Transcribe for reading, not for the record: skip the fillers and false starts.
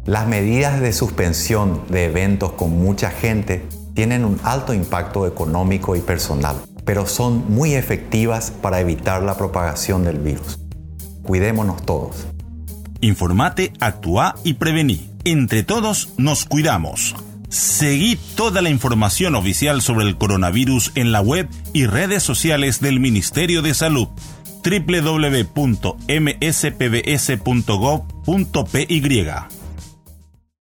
Las medidas de suspensión de eventos con mucha gente tienen un alto impacto económico y personal, pero son muy efectivas para evitar la propagación del virus. Cuidémonos todos. Informate, actúa y prevení. Entre todos nos cuidamos. Seguí toda la información oficial sobre el coronavirus en la web y redes sociales del Ministerio de Salud www.mspbs.gov.py